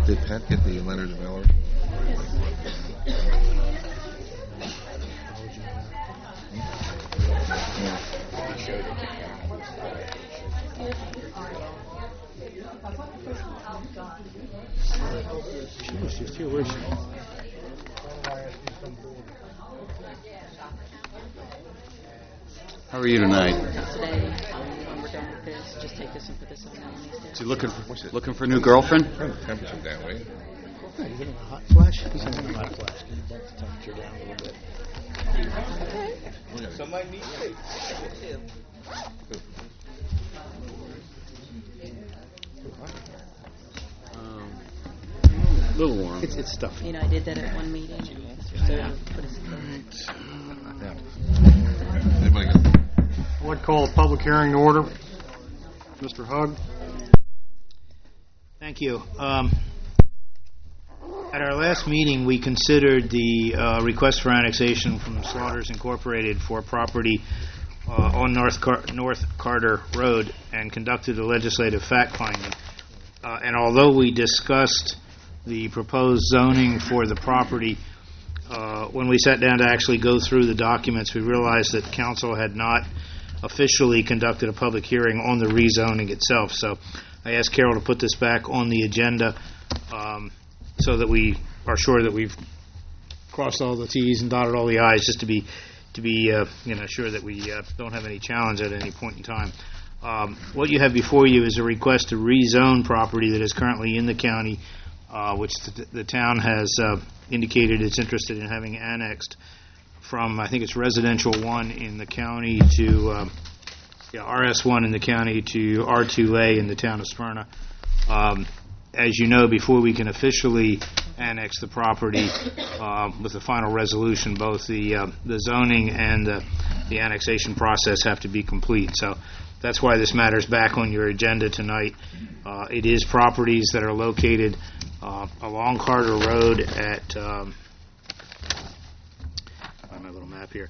Did Pat get the Leonard Miller? She was just here, where's she? How are you tonight? Today, when we're done with this, just take this and put this on the Is he looking for a new girlfriend? Turn the temperature down, will you? Hey, you getting a hot flash? He's having a hot flash. Can you bump the temperature down a little bit? Somebody needs it. A little warm. It's stuffy. You know, I did that at one meeting. So put us Anybody got? I'd like to call a public hearing to order. Mr. Hugg. Thank you. At our last meeting, we considered the request for annexation from Slaughters Incorporated for property on North Carter Road and conducted a legislative fact-finding. And although we discussed the proposed zoning for the property, when we sat down to actually go through the documents, we realized that council had not officially conducted a public hearing on the rezoning itself. So I asked Carol to put this back on the agenda so that we are sure that we've crossed all the T's and dotted all the I's, just to be sure that we don't have any challenge at any point in time. What you have before you is a request to rezone property that is currently in the county, which the town has indicated it's interested in having annexed from, I think it's residential 1 in the county to RS1 in the county to R2A in the town of Smyrna. As you know, before we can officially annex the property with the final resolution, both the zoning and the annexation process have to be complete. So that's why this matter is back on your agenda tonight. It is properties that are located along Carter Road at my little map here.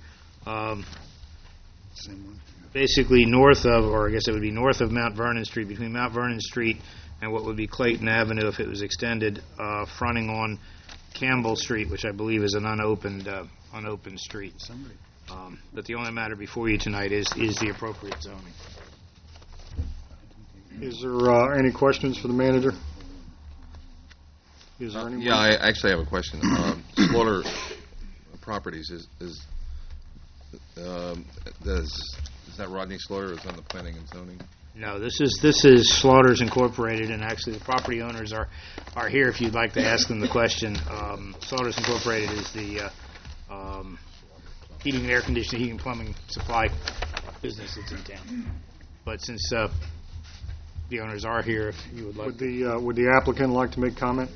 Basically north of, or I guess it would be north of Mount Vernon Street, between Mount Vernon Street and what would be Clayton Avenue if it was extended, fronting on Campbell Street, which I believe is an unopened street. But the only matter before you tonight is the appropriate zoning. Is there any questions for the manager? Is there anyone? Yeah, I actually have a question. Slaughter Properties is that Rodney Slaughter is on the planning and zoning? No, this is Slaughters Incorporated, and actually the property owners are here if you'd like to ask them the question. Slaughters Incorporated is the heating and air conditioning, heating and plumbing supply business that's in town. But since the owners are here, if you would like. Would the applicant like to make comment?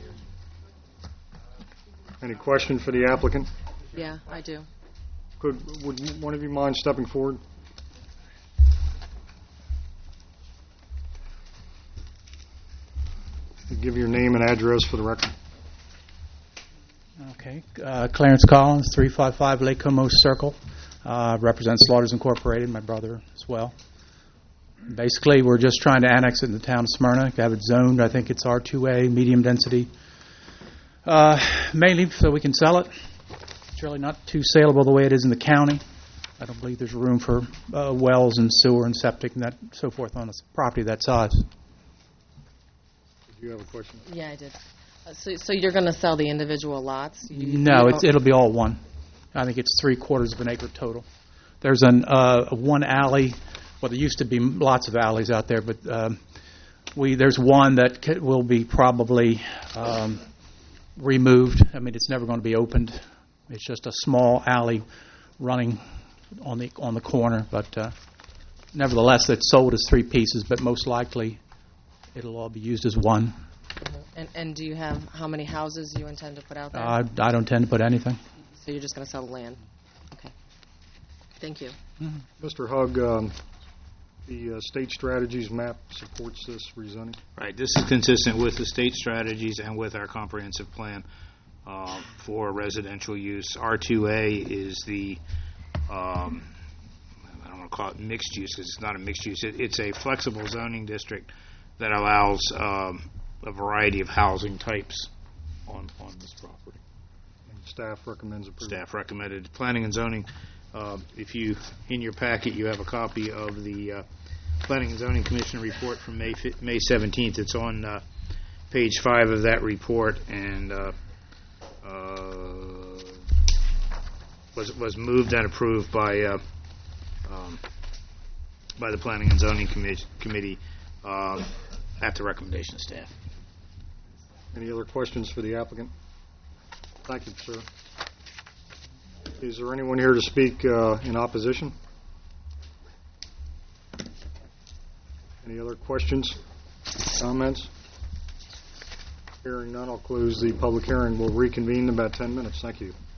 Any question for the applicant? Yeah, I do. Would one of you mind stepping forward? Give your name and address for the record. Okay. Clarence Collins, 355 Lake Como Circle. Represent Slaughters Incorporated, my brother as well. Basically, we're just trying to annex it in the town of Smyrna, have it zoned. I think it's R2A, medium density, mainly so we can sell it. It's really not too saleable the way it is in the county. I don't believe there's room for wells and sewer and septic and that so forth on a property that size. Do you have a question? Yeah, I did. So you're going to sell the individual lots? No, it'll be all one. I think it's 3/4 of an acre total. There's one alley. Well, there used to be lots of alleys out there, but there's one that will be probably removed. I mean, it's never going to be opened. It's just a small alley running on the corner, but nevertheless, it's sold as 3 pieces, but most likely it'll all be used as one. And do you have how many houses you intend to put out there? I don't intend to put anything. So you're just going to sell the land? Okay. Thank you. Mm-hmm. Mr. Hugg, the state strategies map supports this rezoning? Right. This is consistent with the state strategies and with our comprehensive plan for residential use. R2A is the, I don't want to call it mixed use because it's not a mixed use. It's a flexible zoning district that allows a variety of housing types on this property. And staff recommends approval. Staff recommended. Planning and zoning, if you, in your packet, you have a copy of the Planning and Zoning Commission report from May 17th. It's on page 5 of that report, and was moved and approved by the Planning and Zoning Committee at the recommendation of staff. Any other questions for the applicant? Thank you, sir. Is there anyone here to speak in opposition? Any other questions, comments? Hearing none, I'll close the public hearing. We'll reconvene in about 10 minutes. Thank you.